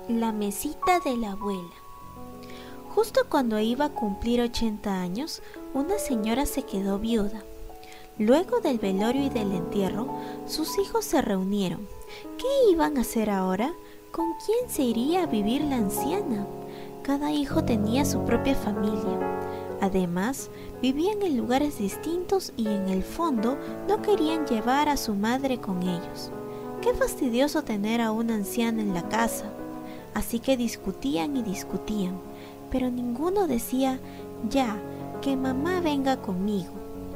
La mesita de la abuela. Justo cuando iba a cumplir 80 años, una señora se quedó viuda. Luego del velorio y del entierro, sus hijos se reunieron. ¿Qué iban a hacer ahora? ¿Con quién se iría a vivir la anciana? Cada hijo tenía su propia familia. Además, vivían en lugares distintos y en el fondo no querían llevar a su madre con ellos. Qué fastidioso tener a una anciana en la casa. Así que discutían y discutían, pero ninguno decía, ya, que mamá venga conmigo.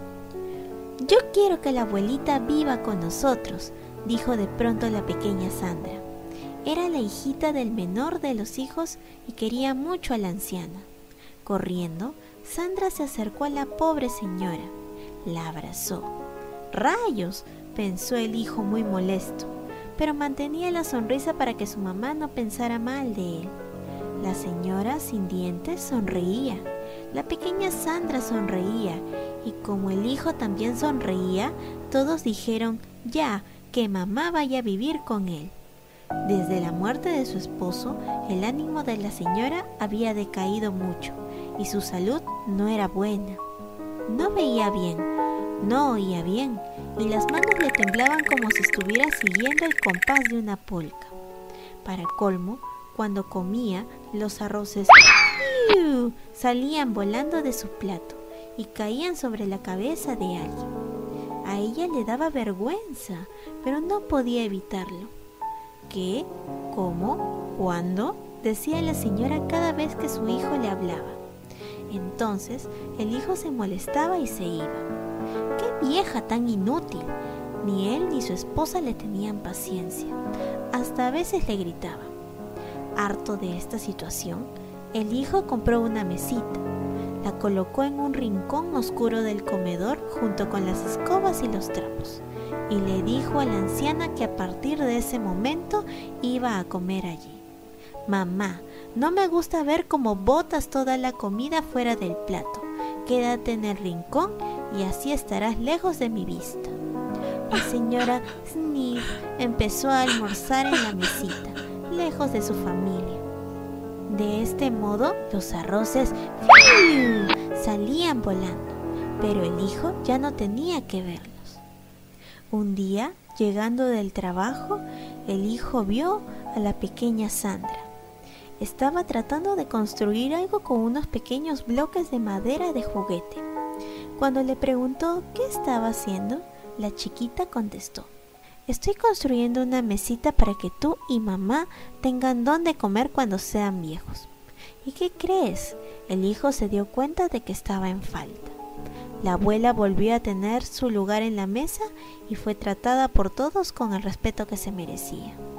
Yo quiero que la abuelita viva con nosotros, dijo de pronto la pequeña Sandra. Era la hijita del menor de los hijos y quería mucho a la anciana. Corriendo, Sandra se acercó a la pobre señora. La abrazó. ¡Rayos!, pensó el hijo muy molesto, pero mantenía la sonrisa para que su mamá no pensara mal de él. La señora sin dientes sonreía. La pequeña Sandra sonreía, y como el hijo también sonreía, todos dijeron, ya, que mamá vaya a vivir con él. Desde la muerte de su esposo, el ánimo de la señora había decaído mucho, y su salud no era buena. No veía bien, no oía bien, y las manos le temblaban como si estuviera siguiendo el compás de una polca. Para colmo, cuando comía, los arroces ¡iu!, salían volando de su plato y caían sobre la cabeza de alguien. A ella le daba vergüenza, pero no podía evitarlo. ¿Qué? ¿Cómo? ¿Cuándo?, decía la señora cada vez que su hijo le hablaba. Entonces el hijo se molestaba y se iba. ¡Qué vieja tan inútil! Ni él ni su esposa le tenían paciencia. Hasta a veces le gritaba. Harto de esta situación, el hijo compró una mesita. La colocó en un rincón oscuro del comedor junto con las escobas y los trapos. Y le dijo a la anciana que a partir de ese momento iba a comer allí. Mamá, no me gusta ver cómo botas toda la comida fuera del plato. Quédate en el rincón y así estarás lejos de mi vista. La señora Sniff empezó a almorzar en la mesita, lejos de su familia. De este modo, los arroces ¡fiu!, salían volando, pero el hijo ya no tenía que verlos. Un día, llegando del trabajo, el hijo vio a la pequeña Sandra. Estaba tratando de construir algo con unos pequeños bloques de madera de juguete. Cuando le preguntó qué estaba haciendo, la chiquita contestó: estoy construyendo una mesita para que tú y mamá tengan dónde comer cuando sean viejos. ¿Y qué crees? El hijo se dio cuenta de que estaba en falta. La abuela volvió a tener su lugar en la mesa y fue tratada por todos con el respeto que se merecía.